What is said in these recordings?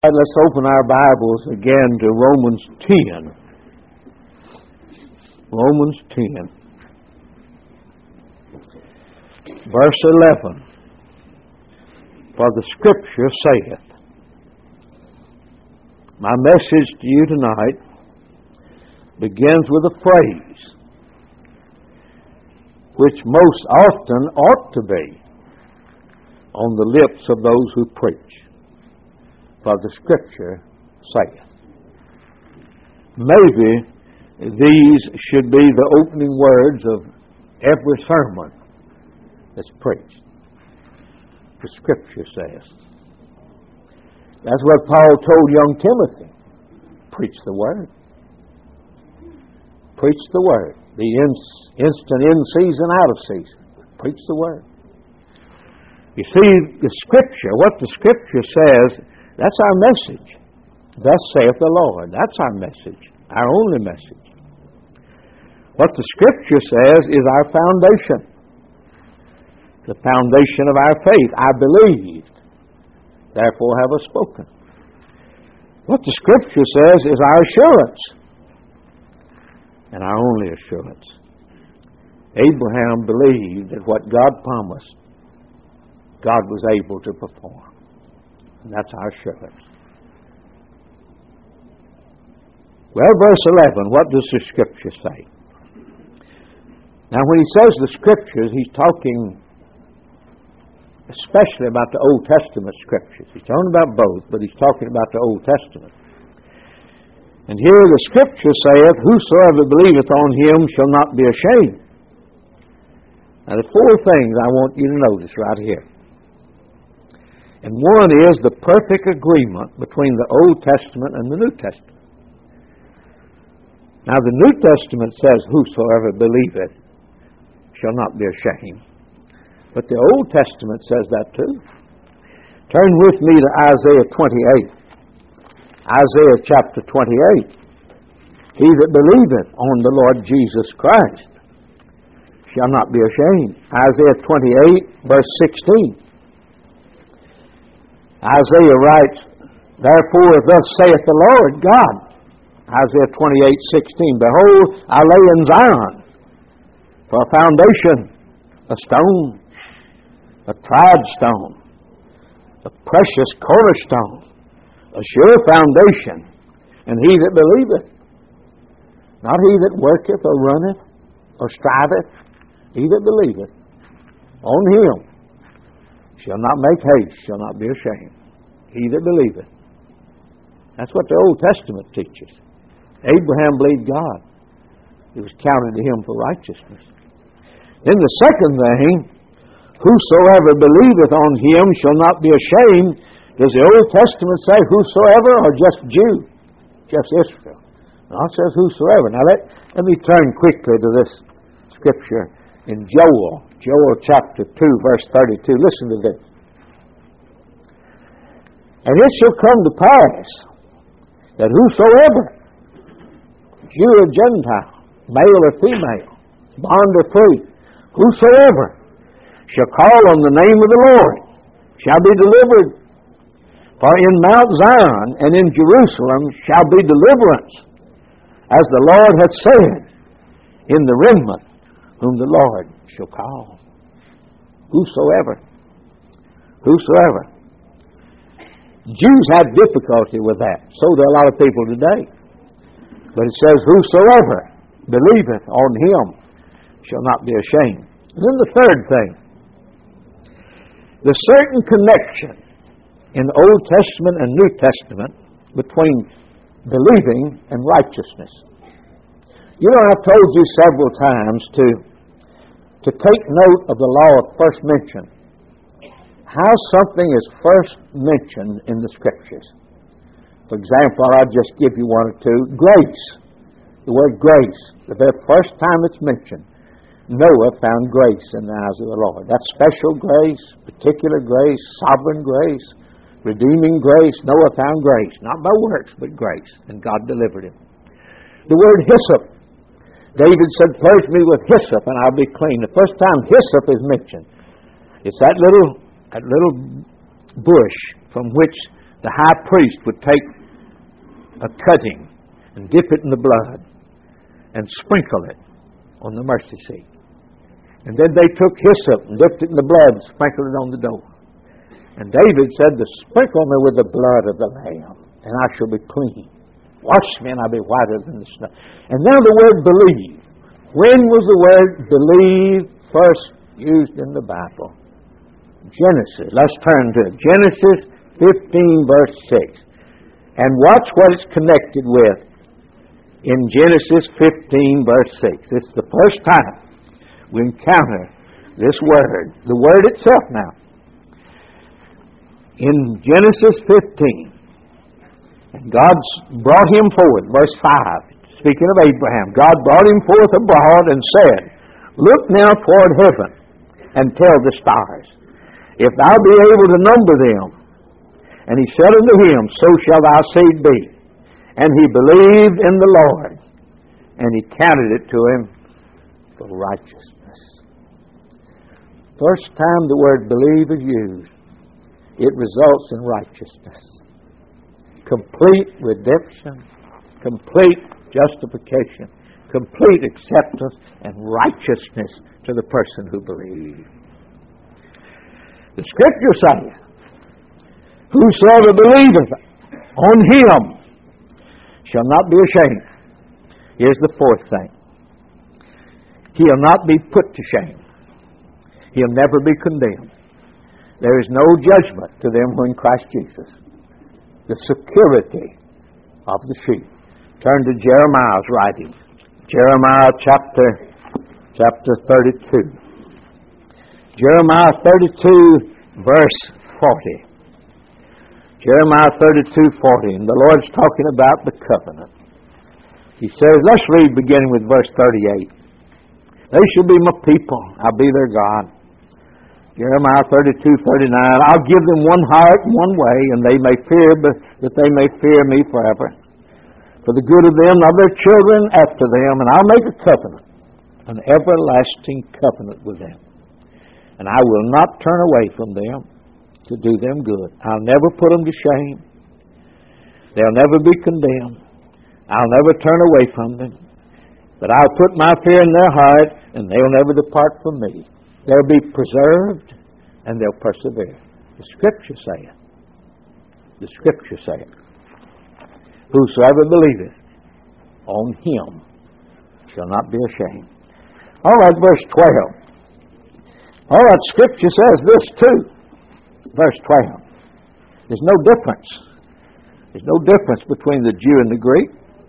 Let's open our Bibles again to Romans 10. Romans 10. Verse 11. For the Scripture saith, my message to you tonight begins with a phrase which most often ought to be on the lips of those who preach. For the Scripture saith. Maybe these should be the opening words of every sermon that's preached. The Scripture says. That's what Paul told young Timothy. Preach the Word. Preach the Word. Be instant in season, out of season. Preach the Word. You see, the Scripture, what the Scripture says, that's our message. Thus saith the Lord. That's our message, our only message. What the Scripture says is our foundation. The foundation of our faith. I believed, therefore have I spoken. What the Scripture says is our assurance, and our only assurance. Abraham believed that what God promised, God was able to perform. And that's our assurance. Well, verse 11, what does the Scripture say? Now, when he says the Scriptures, he's talking especially about the Old Testament Scriptures. He's talking about both, but he's talking about the Old Testament. And here the Scripture saith, whosoever believeth on him shall not be ashamed. Now, the four things I want you to notice right here. And one is the perfect agreement between the Old Testament and the New Testament. Now, the New Testament says, whosoever believeth shall not be ashamed. But the Old Testament says that too. Turn with me to Isaiah 28. Isaiah chapter 28. He that believeth on the Lord Jesus Christ shall not be ashamed. Isaiah 28, verse 16. Isaiah writes, therefore thus saith the Lord God. Isaiah 28:16. Behold, I lay in Zion for a foundation, a stone, a tried stone, a precious cornerstone, a sure foundation, and he that believeth, not he that worketh or runneth or striveth, he that believeth on him shall not make haste, shall not be ashamed. He that believeth. That's what the Old Testament teaches. Abraham believed God. It was counted to him for righteousness. Then the second thing, whosoever believeth on him shall not be ashamed. Does the Old Testament say whosoever or just Jew? Just Israel? No, it says whosoever. Now let me turn quickly to this scripture in Joel chapter 2, verse 32. Listen to this. And it shall come to pass that whosoever, Jew or Gentile, male or female, bond or free, whosoever shall call on the name of the Lord shall be delivered. For in Mount Zion and in Jerusalem shall be deliverance, as the Lord hath said, in the remnant whom the Lord shall call. Whosoever. Whosoever. Jews had difficulty with that. So do a lot of people today. But it says, whosoever believeth on him shall not be ashamed. And then the third thing. The certain connection in the Old Testament and New Testament between believing and righteousness. You know, I've told you several times to take note of the law of first mention. How something is first mentioned in the Scriptures. For example, I'll just give you one or two. Grace. The word grace. The very first time it's mentioned. Noah found grace in the eyes of the Lord. That's special grace, particular grace, sovereign grace, redeeming grace. Noah found grace. Not by works, but grace. And God delivered him. The word hyssop. David said, purge me with hyssop and I'll be clean. The first time hyssop is mentioned, it's that little bush from which the high priest would take a cutting and dip it in the blood and sprinkle it on the mercy seat. And then they took hyssop and dipped it in the blood and sprinkled it on the door. And David said, sprinkle me with the blood of the Lamb, and I shall be clean. Wash me, and I'll be whiter than the snow. And now the word believe. When was the word believe first used in the Bible? Genesis. Let's turn to it. Genesis 15, verse 6. And watch what it's connected with in Genesis 15, verse 6. It's the first time we encounter this word. The word itself now. In Genesis 15, and God brought him forth, verse 5, speaking of Abraham, God brought him forth abroad and said, look now toward heaven and tell the stars, if thou be able to number them. And he said unto him, so shall thy seed be. And he believed in the Lord, and he counted it to him for righteousness. First time the word believe is used, it results in righteousness. Complete redemption, complete justification, complete acceptance and righteousness to the person who believes. The Scripture says, whosoever believeth on him shall not be ashamed. Here's the fourth thing. He'll not be put to shame. He'll never be condemned. There is no judgment to them who are in Christ Jesus. The security of the sheep. Turn to Jeremiah's writings. Jeremiah chapter 32. Jeremiah 32, verse 40. Jeremiah 32:40, and the Lord's talking about the covenant. He says, let's read beginning with verse 38. They shall be my people, I'll be their God. Jeremiah 32:39, I'll give them one heart and one way, and they may fear, but that they may fear me forever. For the good of them and of their children after them, and I'll make a covenant, an everlasting covenant with them. And I will not turn away from them to do them good. I'll never put them to shame. They'll never be condemned. I'll never turn away from them. But I'll put my fear in their heart, and they'll never depart from me. They'll be preserved, and they'll persevere. The Scripture saith. The Scripture saith. Whosoever believeth on him shall not be ashamed. All right, verse 12. All right, Scripture says this too. Verse 12. There's no difference. There's no difference between the Jew and the Greek.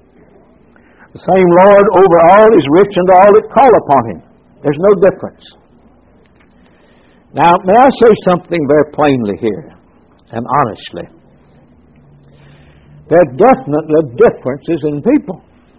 The same Lord over all is rich unto all that call upon him. There's no difference. Now, may I say something very plainly here and honestly? There are definitely differences in people.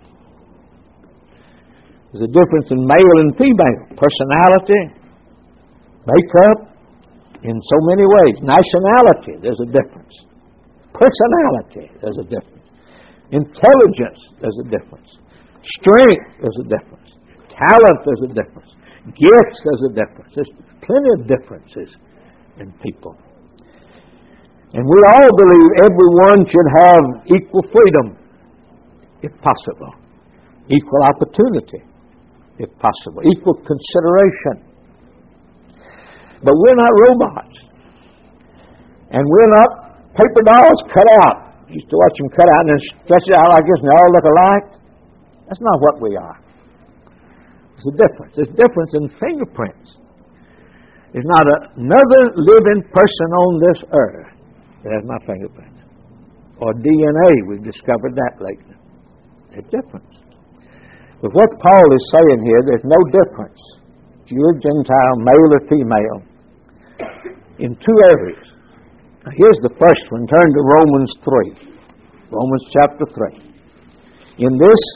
There's a difference in male and female, personality, makeup, in so many ways. Nationality, there's a difference. Personality, there's a difference. Intelligence, there's a difference. Strength, there's a difference. Talent, there's a difference. Gifts, there's a difference. There's plenty of differences in people. And we all believe everyone should have equal freedom, if possible. Equal opportunity, if possible. Equal consideration. But we're not robots. And we're not paper dolls cut out. You used to watch them cut out and then stretch it out like this and they all look alike. That's not what we are. There's a difference. There's a difference in fingerprints. There's not another living person on this earth that has my fingerprints. Or DNA, we've discovered that lately. There's a difference. But what Paul is saying here, there's no difference. Jew or Gentile, male or female, in two areas. Now here's the first one. Turn to Romans 3. Romans chapter 3. In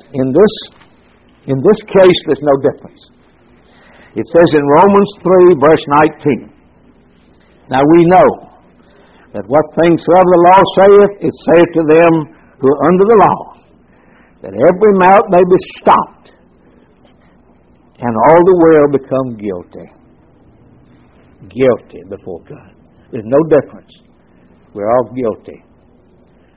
this case, there's no difference. It says in Romans 3, verse 19. Now we know that what things soever the law saith, it saith to them who are under the law, that every mouth may be stopped, and all the world become guilty. Guilty before God. There's no difference. We're all guilty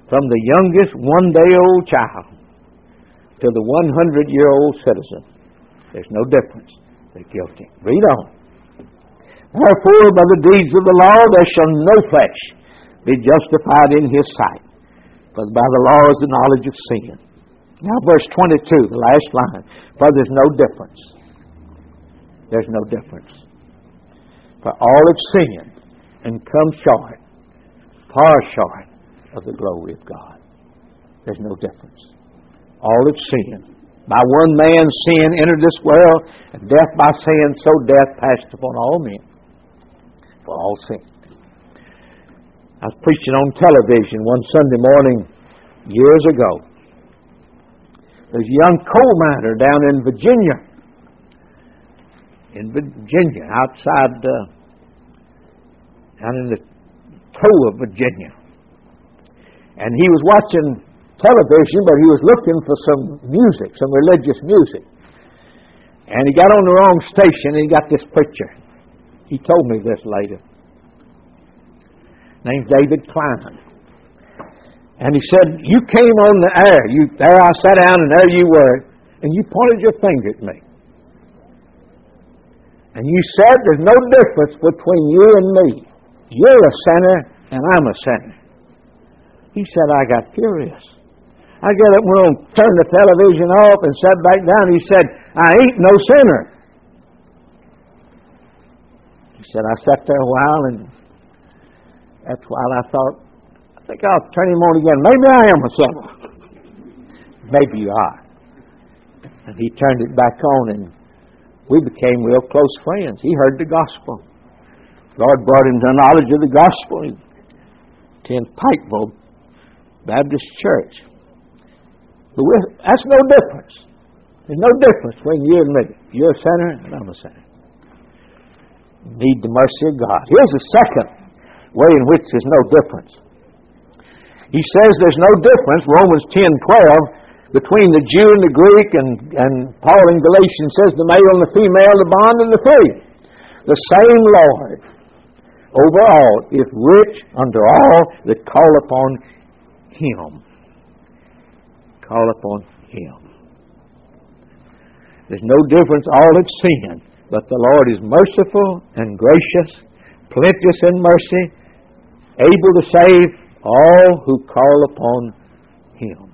from the youngest one-day-old child to the 100-year-old citizen. There's no difference. They're guilty. Read on. Therefore, by the deeds of the law, there shall no flesh be justified in his sight, for by the law is the knowledge of sin. Now, verse 22, the last line. For there's no difference. There's no difference. For all have sinned and come short, far short of the glory of God. There's no difference. All have sinned. By one man sin entered this world, and death by sin, so death passed upon all men. For all sin. I was preaching on television one Sunday morning years ago. There's a young coal miner down in Virginia. Outside, down in the toe of Virginia. And he was watching television, but he was looking for some music, some religious music. And he got on the wrong station, and he got this preacher. He told me this later. Name's David Klein. And he said, you came on the air. There I sat down, and there you were, and you pointed your finger at me. And you said there's no difference between you and me. You're a sinner, and I'm a sinner. He said, I got furious. I got up and went on, turned the television off and sat back down. He said, I ain't no sinner. He said, I sat there a while, and that's why I thought, I think I'll turn him on again. Maybe I am a sinner. Maybe you are. And he turned it back on, and we became real close friends. He heard the gospel. Lord brought him to the knowledge of the gospel. He attended Pikeville Baptist Church. But that's no difference. There's no difference between you and me. You're a sinner, and I'm a sinner. You need the mercy of God. Here's the second way in which there's no difference. He says there's no difference, Romans 10:12, between the Jew and the Greek, and Paul in Galatians says the male and the female, the bond and the free. The same Lord over all is rich unto all that call upon Him. Call upon Him. There's no difference. All have sinned, but the Lord is merciful and gracious, plenteous in mercy, able to save all who call upon Him.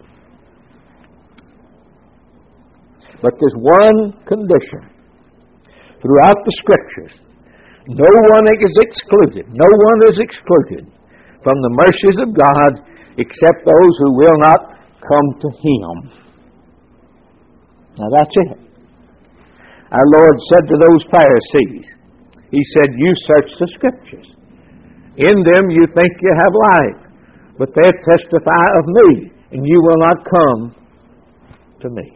But there's one condition. Throughout the Scriptures, no one is excluded. No one is excluded from the mercies of God except those who will not come to Him. Now that's it. Our Lord said to those Pharisees, He said, you search the Scriptures. In them you think you have life, but they testify of me, and you will not come to me.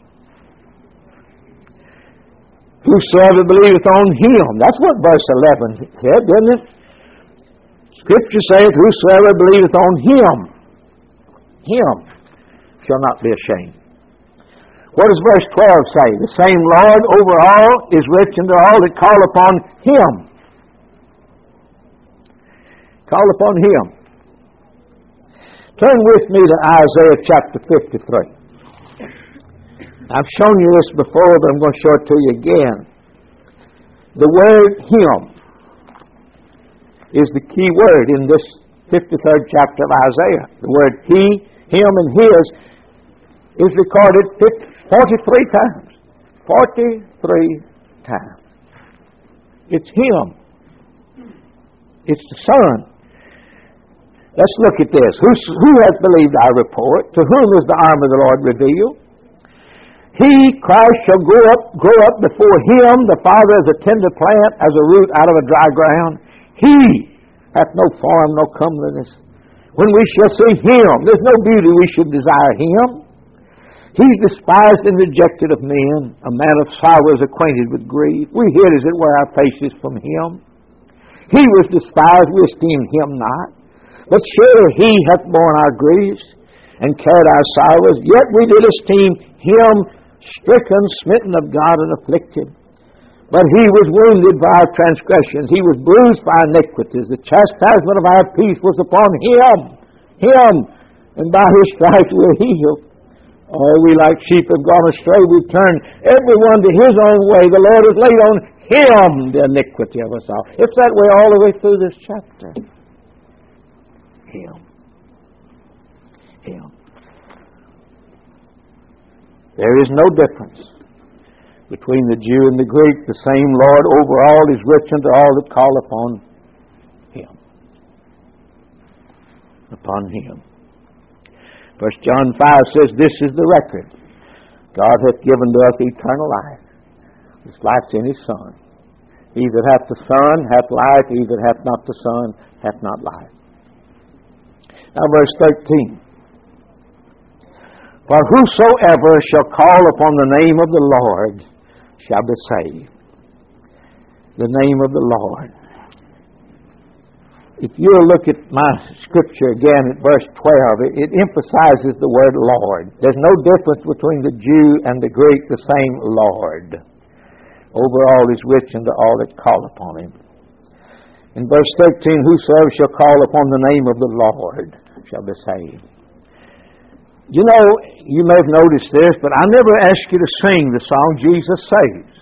Whosoever believeth on Him. That's what verse 11 said, didn't it? Scripture saith, whosoever believeth on Him shall not be ashamed. What does verse 12 say? The same Lord over all is rich unto all that call upon Him. Call upon Him. Turn with me to Isaiah chapter 53. I've shown you this before, but I'm going to show it to you again. The word Him is the key word in this 53rd chapter of Isaiah. The word He, Him, and His is recorded 43 times. 43 times. It's Him. It's the Son. Let's look at this. Who has believed our report? To whom is the arm of the Lord revealed? He, Christ, shall grow up before Him, the Father, as a tender plant, as a root out of a dry ground. He hath no form, no comeliness. When we shall see Him, there's no beauty we should desire Him. He's despised and rejected of men, a man of sorrows, acquainted with grief. We hid, as it were, our faces from Him. He was despised, we esteemed Him not. But surely He hath borne our griefs and carried our sorrows. Yet we did esteem Him stricken, smitten of God, and afflicted. But He was wounded for our transgressions. He was bruised for our iniquities. The chastisement of our peace was upon Him. And by His stripes we're healed. Oh, we like sheep have gone astray. We've turned everyone to his own way. The Lord has laid on Him the iniquity of us all. It's that way all the way through this chapter. Him. Him. There is no difference between the Jew and the Greek. The same Lord over all is rich unto all that call upon Him. Upon Him. 1 John 5 says, this is the record. God hath given to us eternal life. This life's in His Son. He that hath the Son hath life. He that hath not the Son hath not life. Now verse 13. For whosoever shall call upon the name of the Lord shall be saved. The name of the Lord. If you'll look at my scripture again at verse 12, it emphasizes the word Lord. There's no difference between the Jew and the Greek, the same Lord. Over all is rich unto all that call upon Him. In verse 13, whosoever shall call upon the name of the Lord shall be saved. You know, you may have noticed this, but I never asked you to sing the song Jesus Saves.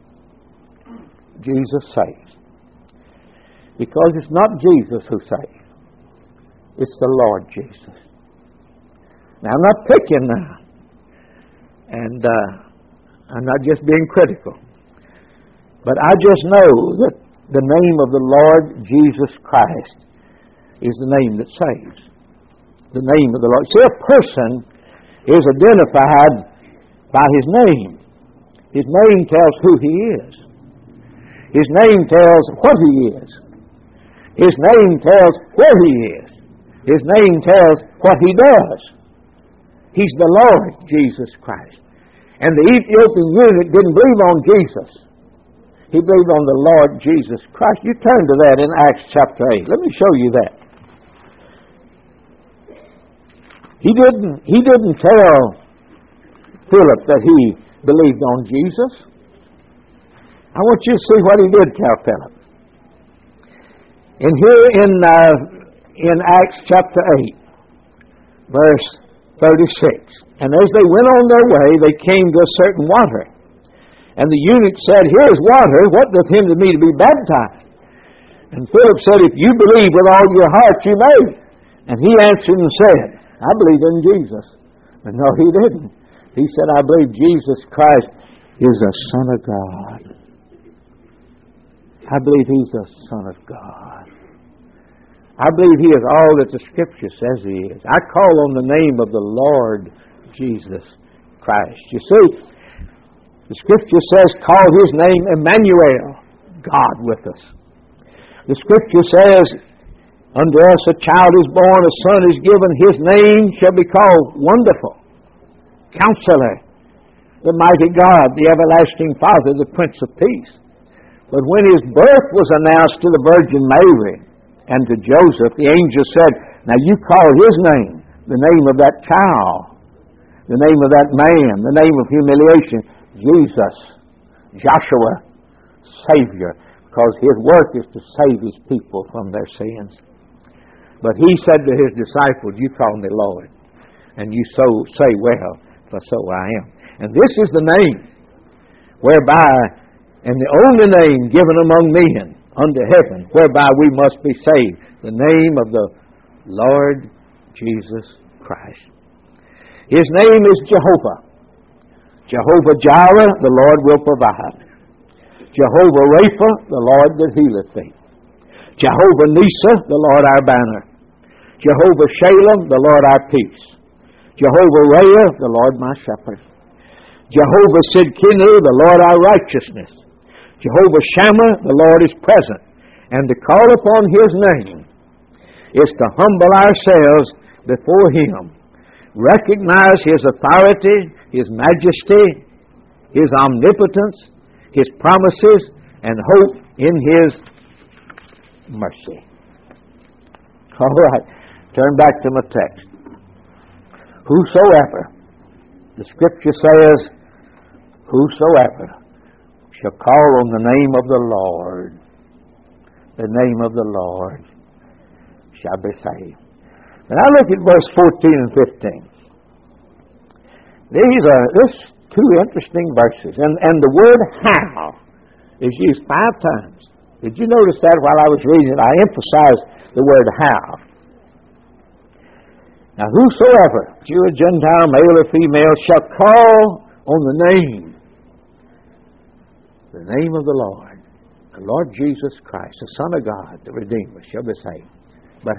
Jesus Saves. Because it's not Jesus who saves. It's the Lord Jesus. Now, I'm not picking now. And I'm not just being critical. But I just know that the name of the Lord Jesus Christ is the name that saves. The name of the Lord. See, a person is identified by his name. His name tells who he is. His name tells what he is. His name tells where he is. His name tells what he does. He's the Lord Jesus Christ. And the Ethiopian eunuch didn't believe on Jesus. He believed on the Lord Jesus Christ. You turn to that in Acts chapter 8. Let me show you that. He didn't tell Philip that he believed on Jesus. I want you to see what he did tell Philip. And here in Acts chapter 8, verse 36. And as they went on their way, they came to a certain water. And the eunuch said, here is water, what doth hinder me to be baptized? And Philip said, if you believe with all your heart, you may. And he answered and said, I believe in Jesus. But no, he didn't. He said, I believe Jesus Christ is the Son of God. I believe He's the Son of God. I believe He is all that the Scripture says He is. I call on the name of the Lord Jesus Christ. You see, the Scripture says, call His name Emmanuel, God with us. The Scripture says, unto us a child is born, a son is given, His name shall be called Wonderful, Counselor, the Mighty God, the Everlasting Father, the Prince of Peace. But when His birth was announced to the Virgin Mary and to Joseph, the angel said, now you call His name, the name of that child, the name of that man, the name of humiliation, Jesus, Joshua, Savior, because His work is to save His people from their sins. But He said to His disciples, you call me Lord, and you so say, well, for so I am. And this is the name whereby, and the only name given among men under heaven, whereby we must be saved, the name of the Lord Jesus Christ. His name is Jehovah. Jehovah Jireh, the Lord will provide. Jehovah Rapha, the Lord that healeth thee. Jehovah Nisa, the Lord our banner. Jehovah Shalem, the Lord our peace. Jehovah Rhea, the Lord my shepherd. Jehovah Sidkenu, the Lord our righteousness. Jehovah Shammah, the Lord is present. And to call upon His name is to humble ourselves before Him. Recognize His authority, His majesty, His omnipotence, His promises, and hope in His mercy. All right. Turn back to my text. Whosoever, the Scripture says, whosoever shall call on the name of the Lord shall be saved. And I look at verse 14 and 15. This two interesting verses. And the word how is used 5 times. Did you notice that while I was reading it? I emphasized the word how. Now, whosoever, Jew or Gentile, male or female, shall call on the name of the Lord Jesus Christ, the Son of God, the Redeemer, shall be saved. But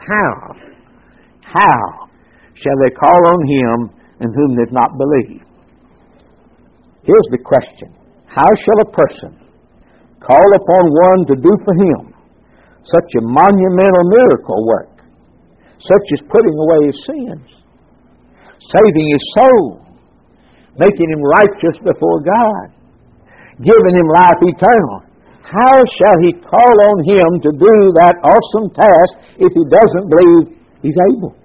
how shall they call on Him in whom they have not believed? Here's the question. How shall a person call upon one to do for him such a monumental miracle work, such as putting away his sins, saving his soul, making him righteous before God, giving him life eternal? How shall he call on Him to do that awesome task if he doesn't believe He's able?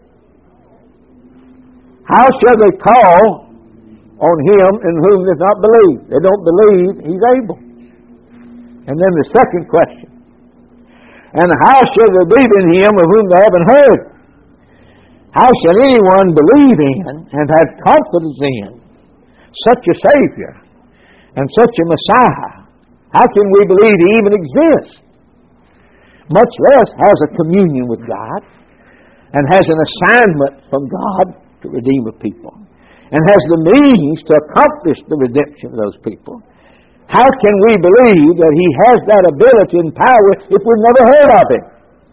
How shall they call on Him in whom they not believe? They don't believe He's able. And then the second question. And how shall they believe in Him of whom they haven't heard? How shall anyone believe in and have confidence in such a Savior and such a Messiah? How can we believe He even exists? Much less has a communion with God and has an assignment from God to redeem a people and has the means to accomplish the redemption of those people. How can we believe that He has that ability and power if we've never heard of Him?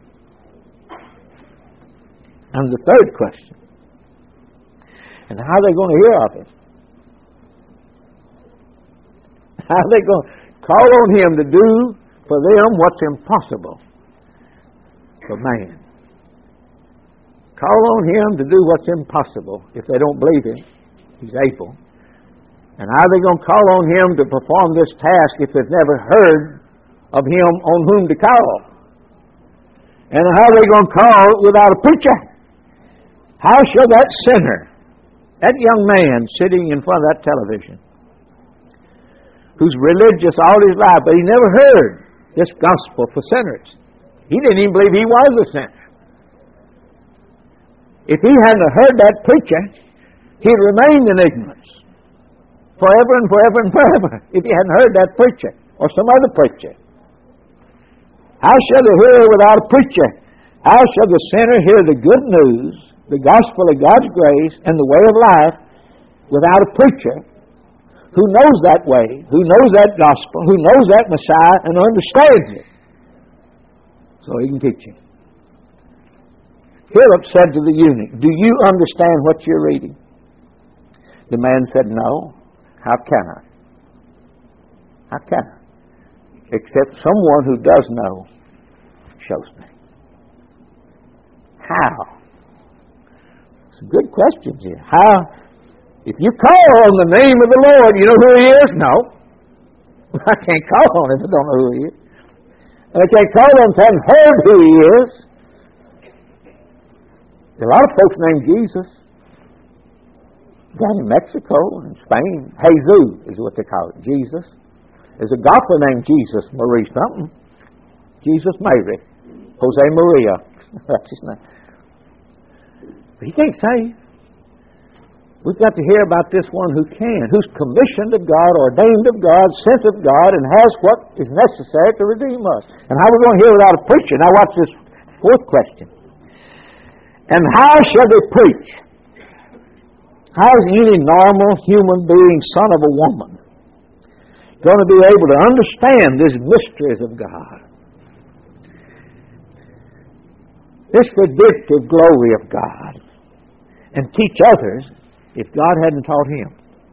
And the third question. And how are they going to hear of Him? How are they going to call on Him to do for them what's impossible for man? Call on Him to do what's impossible if they don't believe Him. He's able. And how are they going to call on Him to perform this task if they've never heard of Him on whom to call? And how are they going to call without a preacher? How shall that sinner, that young man sitting in front of that television, who's religious all his life, but he never heard this gospel for sinners? He didn't even believe he was a sinner. If he hadn't heard that preacher, he'd remained in ignorance forever and forever and forever if he hadn't heard that preacher or some other preacher. How shall they hear without a preacher? How shall the sinner hear the good news, the gospel of God's grace and the way of life without a preacher who knows that way, who knows that gospel, who knows that Messiah and understands it so he can teach him? Philip said to the eunuch, "Do you understand what you're reading?" The man said, "No. How can I? How can I? Except someone who does know shows me." How? Some good questions here. How? If you call on the name of the Lord, you know who He is? No. I can't call on Him if I don't know who He is. And I can't call on Him if I haven't heard who He is. There are a lot of folks named Jesus. Down in Mexico and Spain, Jesus is what they call it, Jesus. There's a golfer named Jesus, Marie something. Jesus Mary. Jose Maria. That's his name. But he can't save. We've got to hear about this one who can, who's commissioned of God, ordained of God, sent of God, and has what is necessary to redeem us. And how are we going to hear without a preacher? Now watch this fourth question. And how shall they preach? How is any normal human being, son of a woman, going to be able to understand these mysteries of God? This redemptive glory of God, and teach others if God hadn't taught him.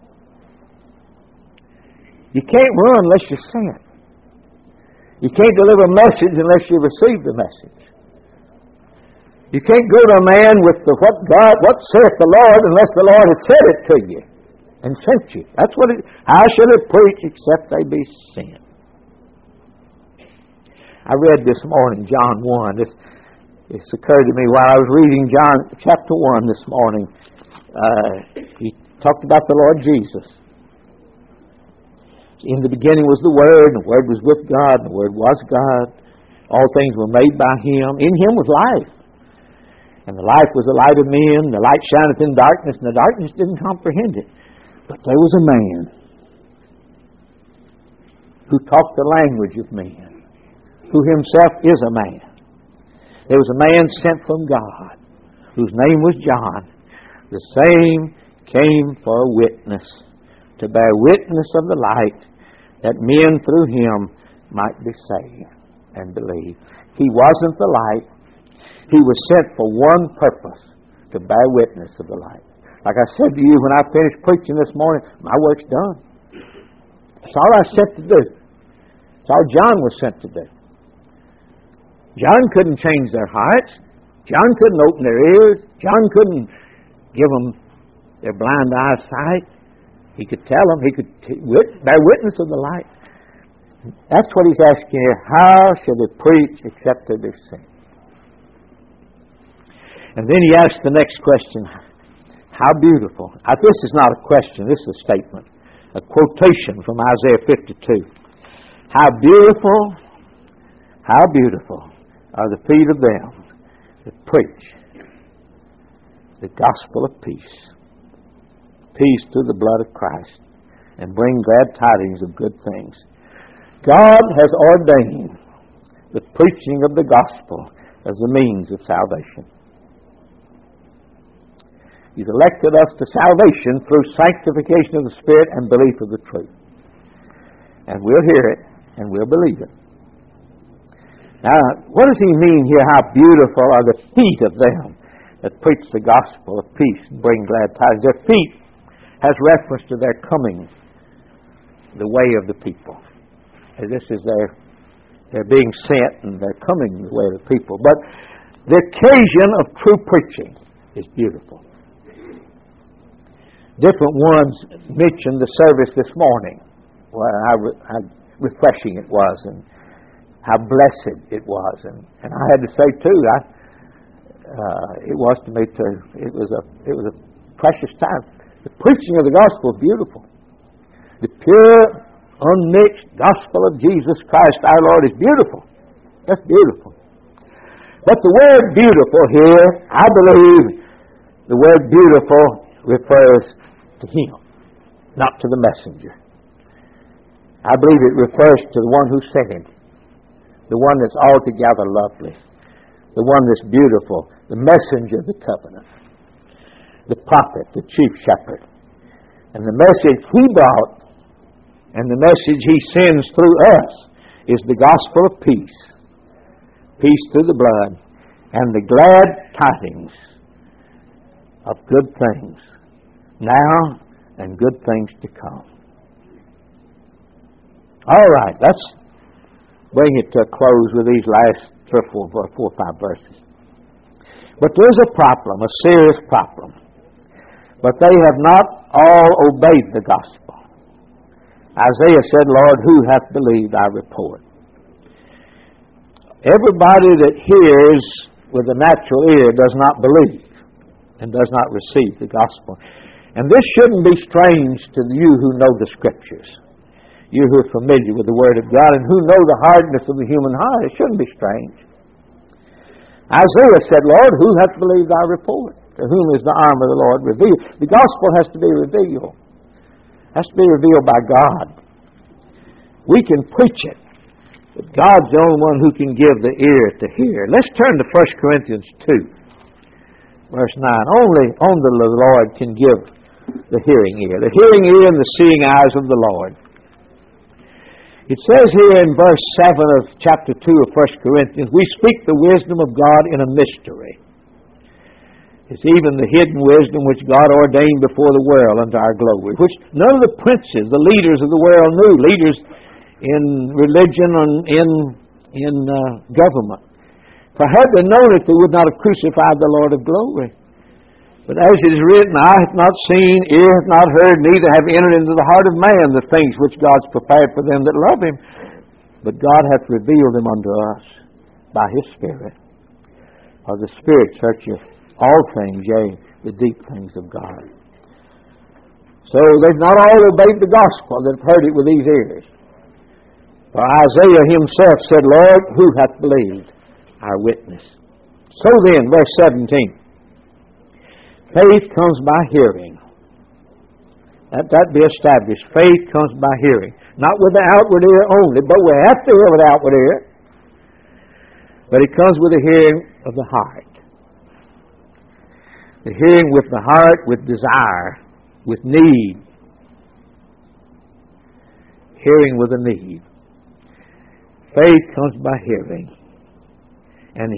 You can't run unless you're sent. You can't deliver a message unless you receive the message. You can't go to a man with what saith the Lord unless the Lord has said it to you and sent you. That's what it. How shall it preach except they be sent? I read this morning John 1. This occurred to me while I was reading John chapter 1 this morning. He talked about the Lord Jesus. In the beginning was the Word, and the Word was with God, and the Word was God. All things were made by Him. In Him was life. And the life was the light of men. The light shineth in darkness, and the darkness didn't comprehend it. But there was a man who talked the language of men, who himself is a man. There was a man sent from God, whose name was John. The same came for a witness, to bear witness of the light, that men through him might be saved and believe. He wasn't the light. He was sent for one purpose, to bear witness of the light. Like I said to you when I finished preaching this morning, my work's done. That's all I was sent to do. That's all John was sent to do. John couldn't change their hearts. John couldn't open their ears. John couldn't give them their blind eyesight. He could tell them. He could bear witness of the light. That's what he's asking here. How shall they preach except they be sent? And then he asks the next question. How beautiful. This is not a question. This is a statement. A quotation from Isaiah 52. How beautiful are the feet of them that preach the gospel of peace. Peace through the blood of Christ, and bring glad tidings of good things. God has ordained the preaching of the gospel as a means of salvation. He's elected us to salvation through sanctification of the Spirit and belief of the truth. And we'll hear it, and we'll believe it. Now, what does he mean here? How beautiful are the feet of them that preach the gospel of peace and bring glad tidings. Their feet has reference to their coming the way of the people. And this is they're being sent and they're coming the way of the people. But the occasion of true preaching is beautiful. Different ones mentioned the service this morning. Well, how refreshing it was, and how blessed it was. And I had to say too, it was to me too. It was a precious time. The preaching of the gospel is beautiful. The pure, unmixed gospel of Jesus Christ our Lord is beautiful. That's beautiful. But the word beautiful here, I believe the word beautiful refers to Him, not to the messenger. I believe it refers to the one who sent Him, the one that's altogether lovely, the one that's beautiful, the messenger of the covenant, the prophet, the chief shepherd. And the message He brought and the message He sends through us is the gospel of peace. Peace through the blood and the glad tidings of good things now and good things to come. All right, let's bring it to a close with these last 4 or 5 verses. But there's a problem, a serious problem. But they have not all obeyed the gospel. Isaiah said, Lord, who hath believed our report? Everybody that hears with a natural ear does not believe and does not receive the gospel. And this shouldn't be strange to you who know the Scriptures. You who are familiar with the Word of God and who know the hardness of the human heart. It shouldn't be strange. Isaiah said, Lord, who hath believed our report? To whom is the arm of the Lord revealed? The gospel has to be revealed. It has to be revealed by God. We can preach it, but God's the only one who can give the ear to hear. Let's turn to 1 Corinthians 2, verse 9. Only the Lord can give the hearing ear and the seeing eyes of the Lord. It says here in verse 7 of chapter 2 of 1 Corinthians, we speak the wisdom of God in a mystery. It's even the hidden wisdom which God ordained before the world unto our glory, which none of the princes, the leaders of the world knew, leaders in religion and in government. For had they known it, they would not have crucified the Lord of glory. But as it is written, eye hath not seen, ear hath not heard, neither have entered into the heart of man the things which God's prepared for them that love Him. But God hath revealed them unto us by His Spirit. For the Spirit searcheth all things, yea, the deep things of God. So they've not all obeyed the gospel that have heard it with these ears. For Isaiah himself said, Lord, who hath believed our witness? So then, verse 17. Faith comes by hearing. That be established. Faith comes by hearing. Not with the outward ear only, but we have to hear with the outward ear. But it comes with the hearing of the heart. The hearing with the heart, with desire, with need. Hearing with a need. Faith comes by hearing. And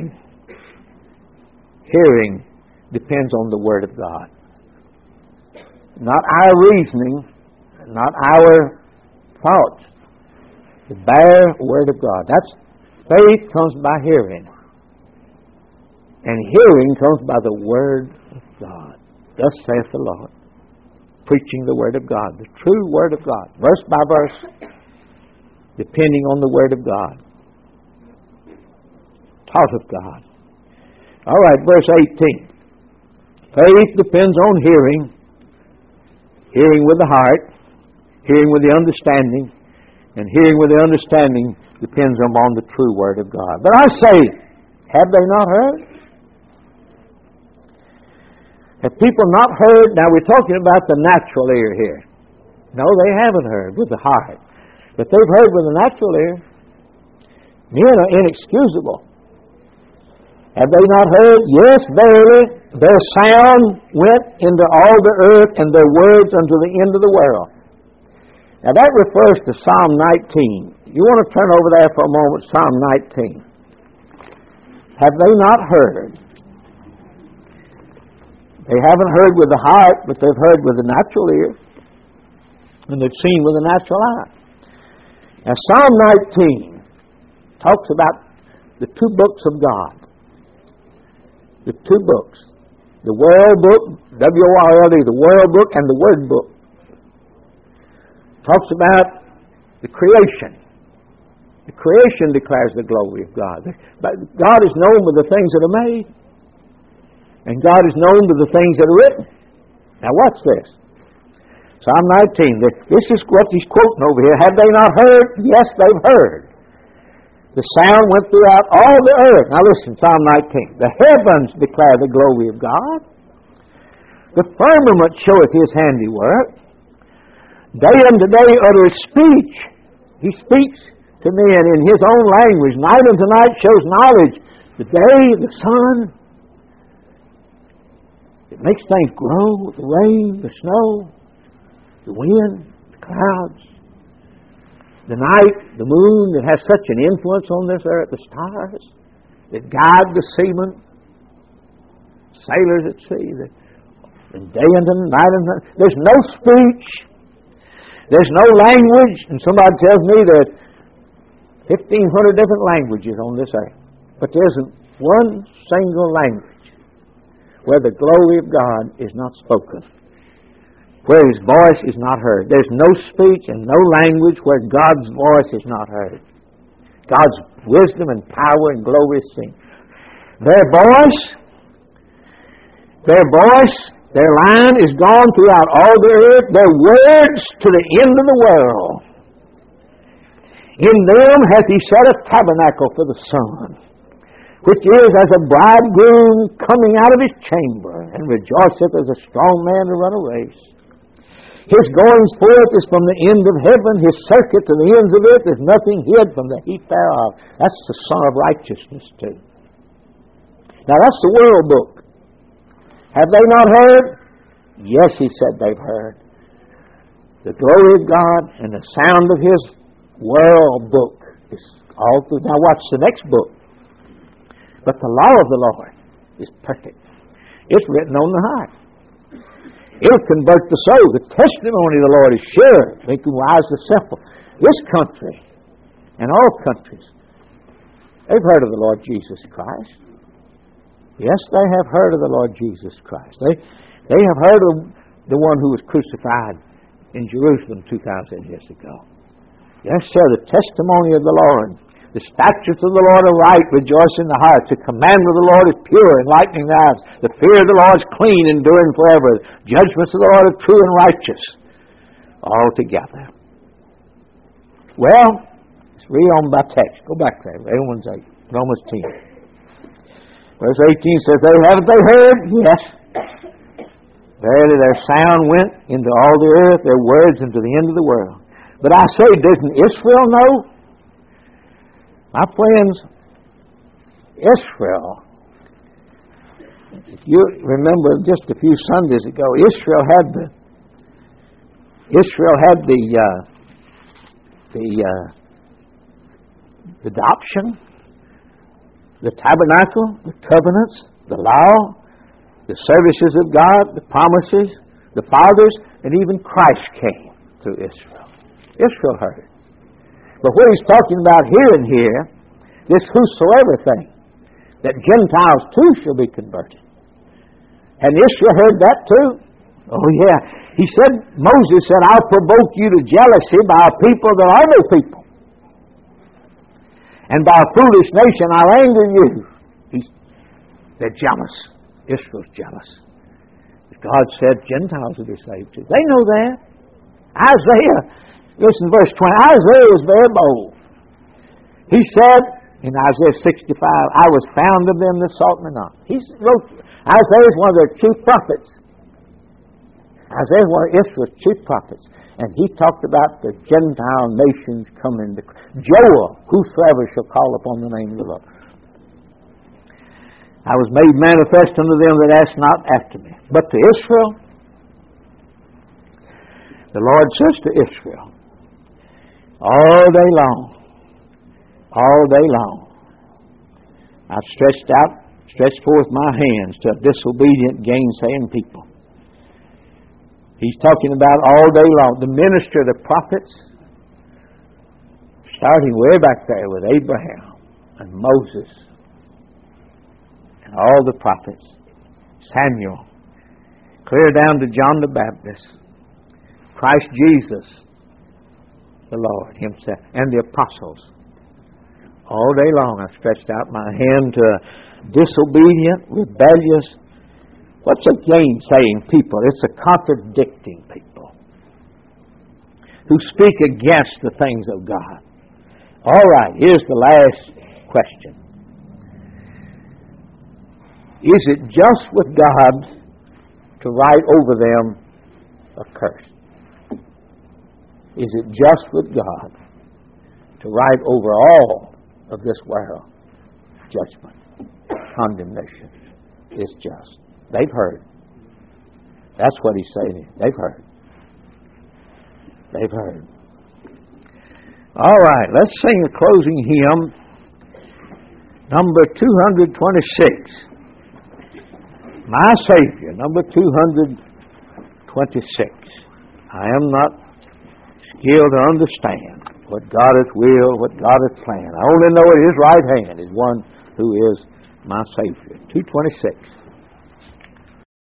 hearing depends on the Word of God. Not our reasoning, not our thoughts. The bare Word of God. Faith comes by hearing. And hearing comes by the Word of God. Thus saith the Lord. Preaching the Word of God. The true Word of God. Verse by verse. Depending on the Word of God. Taught of God. All right, verse 18. Faith depends on hearing. Hearing with the heart. Hearing with the understanding. And hearing with the understanding depends upon the true Word of God. But I say, have they not heard? Have people not heard? Now we're talking about the natural ear here. No, they haven't heard with the heart. But they've heard with the natural ear. Men are inexcusable. Have they not heard? Yes, verily, their sound went into all the earth, and their words unto the end of the world. Now that refers to Psalm 19. You want to turn over there for a moment, Psalm 19. Have they not heard? They haven't heard with the heart, but they've heard with the natural ear. And they've seen with the natural eye. Now Psalm 19 talks about the two books of God. The two books. The World Book, W-O-R-L-D, the World Book and the Word Book. Talks about the creation. The creation declares the glory of God. But God is known by the things that are made. And God is known by the things that are written. Now watch this. Psalm 19. This is what he's quoting over here. Have they not heard? Yes, they've heard. The sound went throughout all the earth. Now listen, Psalm 19. The heavens declare the glory of God. The firmament showeth his handiwork. Day unto day uttereth speech. He speaks to men in his own language. Night unto night shows knowledge. The day, the sun. It makes things grow. The rain, the snow, the wind, the clouds. The night, the moon that has such an influence on this earth, the stars that guide the seamen, sailors at sea, and day and night and night. There's no speech. There's no language. And somebody tells me there are 1,500 different languages on this earth. But there isn't one single language where the glory of God is not spoken, where His voice is not heard. There's no speech and no language where God's voice is not heard. God's wisdom and power and glory is seen. Their voice, their line is gone throughout all the earth. Their words to the end of the world. In them hath He set a tabernacle for the sun, which is as a bridegroom coming out of his chamber, and rejoiceth as a strong man to run a race. His goings forth is from the end of heaven, his circuit to the ends of earth. There's nothing hid from the heat thereof. That's the Son of Righteousness too. Now that's the World Book. Have they not heard? Yes, he said they've heard. The glory of God and the sound of His World Book is all through. Now watch the next book. But the law of the Lord is perfect. It's written on the heart. It'll convert the soul. The testimony of the Lord is sure, making wise the simple. This country and all countries, they've heard of the Lord Jesus Christ. Yes, they have heard of the Lord Jesus Christ. They have heard of the one who was crucified in Jerusalem 2,000 years ago. Yes, sir, the testimony of the Lord. The statutes of the Lord are right, rejoice in the heart. The commandment of the Lord is pure, enlightening the eyes. The fear of the Lord is clean, enduring forever. The judgments of the Lord are true and righteous. All together. Well, let's read on by text. Go back there. Romans 8. Romans 10. Verse 18 says, haven't they heard? Yes. Verily their sound went into all the earth, their words into the end of the world. But I say, doesn't Israel know? My friends, Israel, if you remember just a few Sundays ago, Israel had the adoption, the tabernacle, the covenants, the law, the services of God, the promises, the fathers, and even Christ came through Israel. Israel heard. But what he's talking about here, this whosoever thing, that Gentiles too shall be converted. And Israel heard that too. Oh yeah. He said, Moses said, I'll provoke you to jealousy by a people that are no people. And by a foolish nation I'll anger you. They're jealous. Israel's jealous. But God said Gentiles will be saved too. They know that. Isaiah, listen to verse 20. Isaiah was very bold. He said in Isaiah 65, I was found of them that sought me not. He wrote, Isaiah is one of their chief prophets. Isaiah is one of Israel's chief prophets. And he talked about the Gentile nations coming to Joel, whosoever shall call upon the name of the Lord. I was made manifest unto them that asked not after me. But to Israel, the Lord says to Israel, all day long, I've stretched forth my hands to a disobedient, gainsaying people. He's talking about all day long. The ministry of the prophets, starting way back there with Abraham and Moses and all the prophets, Samuel, clear down to John the Baptist, Christ Jesus, the Lord himself, and the apostles. All day long I stretched out my hand to a disobedient, rebellious, what's a gainsaying people? It's a contradicting people who speak against the things of God. All right, here's the last question. Is it just with God to write over them a curse? Is it just with God to write over all of this world judgment, condemnation? It's just. They've heard. That's what he's saying. They've heard. They've heard. All right, let's sing a closing hymn, number 226. My Savior, number 226. I am not skilled to understand what God hath will, what God hath planned. I only know at His right hand is one who is my Savior. 226.